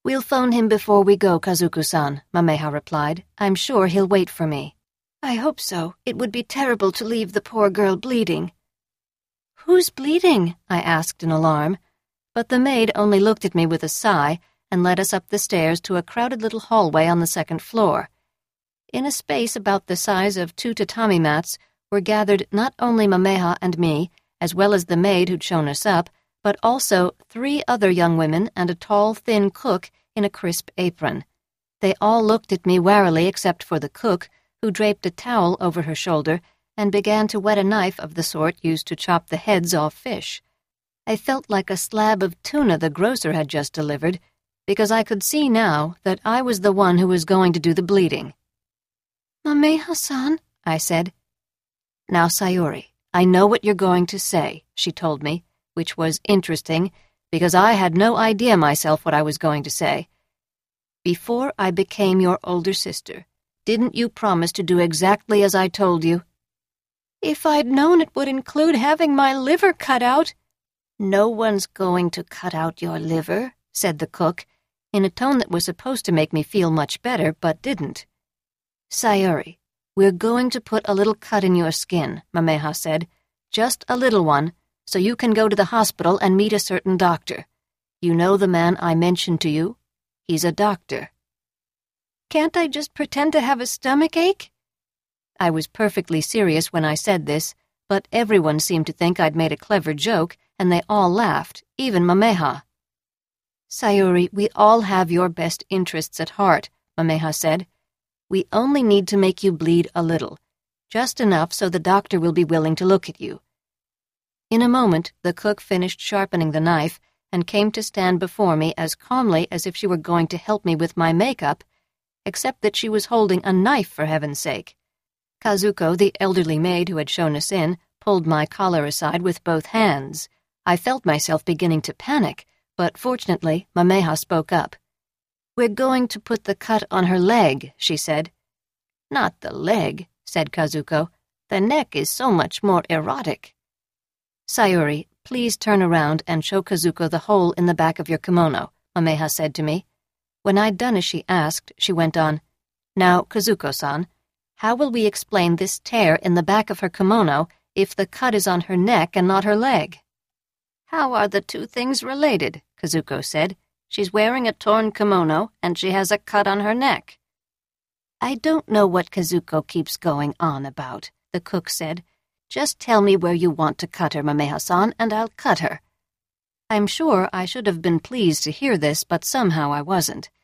"We'll phone him before we go, Kazuko-san," Mameha replied. "I'm sure he'll wait for me." "I hope so. It would be terrible to leave the poor girl bleeding." "Who's bleeding?" I asked in alarm, but the maid only looked at me with a sigh and led us up the stairs to a crowded little hallway on the second floor. In a space about the size of 2 tatami mats were gathered not only Mameha and me, as well as the maid who'd shown us up, but also 3 other young women and a tall, thin cook in a crisp apron. They all looked at me warily except for the cook, who draped a towel over her shoulder and began to wet a knife of the sort used to chop the heads off fish. I felt like a slab of tuna the grocer had just delivered, because I could see now that I was the one who was going to do the bleeding. "Mameha-san," I said. "Now, Sayuri, I know what you're going to say," she told me, which was interesting, because I had no idea myself what I was going to say. "Before I became your older sister, didn't you promise to do exactly as I told you?" "If I'd known it would include having my liver cut out." "No one's going to cut out your liver," said the cook, in a tone that was supposed to make me feel much better, but didn't. "Sayuri, we're going to put a little cut in your skin," Mameha said. "Just a little one, so you can go to the hospital and meet a certain doctor. You know the man I mentioned to you? He's a doctor." "Can't I just pretend to have a stomach ache?" I was perfectly serious when I said this, but everyone seemed to think I'd made a clever joke, and they all laughed, even Mameha. "Sayuri, we all have your best interests at heart," Mameha said. "We only need to make you bleed a little, just enough so the doctor will be willing to look at you." In a moment, the cook finished sharpening the knife and came to stand before me as calmly as if she were going to help me with my makeup, except that she was holding a knife, for heaven's sake. Kazuko, the elderly maid who had shown us in, pulled my collar aside with both hands. I felt myself beginning to panic, but fortunately, Mameha spoke up. "We're going to put the cut on her leg," she said. "Not the leg," said Kazuko. "The neck is so much more erotic." "Sayuri, please turn around and show Kazuko the hole in the back of your kimono," Mameha said to me. When I'd done as she asked, she went on, "Now, Kazuko-san, how will we explain this tear in the back of her kimono if the cut is on her neck and not her leg?" "How are the two things related?" Kazuko said. "She's wearing a torn kimono, and she has a cut on her neck." "I don't know what Kazuko keeps going on about," the cook said. "Just tell me where you want to cut her, Mameha-san, and I'll cut her." I'm sure I should have been pleased to hear this, but somehow I wasn't.